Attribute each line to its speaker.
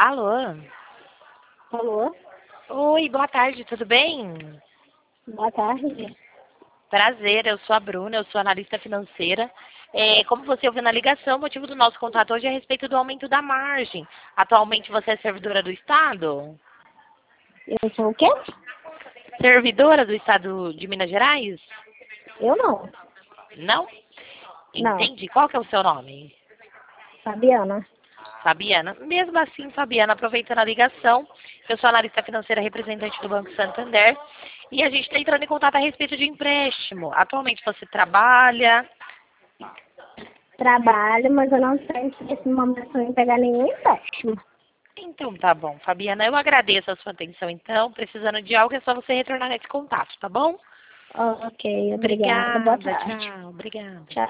Speaker 1: Alô?
Speaker 2: Alô?
Speaker 1: Oi, boa tarde, tudo bem?
Speaker 2: Boa tarde.
Speaker 1: Prazer, eu sou a Bruna, eu sou analista financeira. Como você ouviu na ligação, o motivo do nosso contato hoje é a respeito do aumento da margem. Atualmente você é servidora do Estado?
Speaker 2: Eu sou o quê?
Speaker 1: Servidora do Estado de Minas Gerais?
Speaker 2: Eu não.
Speaker 1: Não?
Speaker 2: Não.
Speaker 1: Entendi. Qual que é o seu nome?
Speaker 2: Fabiana.
Speaker 1: Fabiana. Mesmo assim, Fabiana, aproveitando a ligação, eu sou analista financeira representante do Banco Santander e a gente está entrando em contato a respeito de empréstimo. Atualmente você trabalha?
Speaker 2: Trabalho, mas eu não sei se nesse momento eu pegar nenhum empréstimo.
Speaker 1: Então tá bom, Fabiana. Eu agradeço a sua atenção então. Precisando de algo é só você retornar nesse contato, tá bom?
Speaker 2: Ok, obrigada. Boa
Speaker 1: Obrigada,
Speaker 2: tarde.
Speaker 1: tchau. Obrigada.
Speaker 2: Tchau.